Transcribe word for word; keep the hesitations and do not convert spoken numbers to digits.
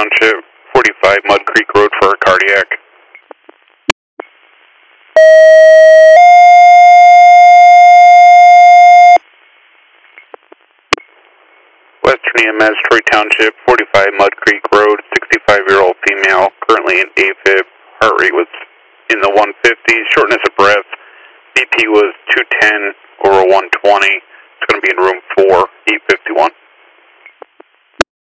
Township, forty-five Mud Creek Road for a cardiac. Western E M S, Troy Township, forty-five Mud Creek Road, sixty-five-year-old female, currently in AFib, heart rate was in the one fifties, shortness of breath, B P was two ten over one twenty. It's going to be in room four, E fifty-one.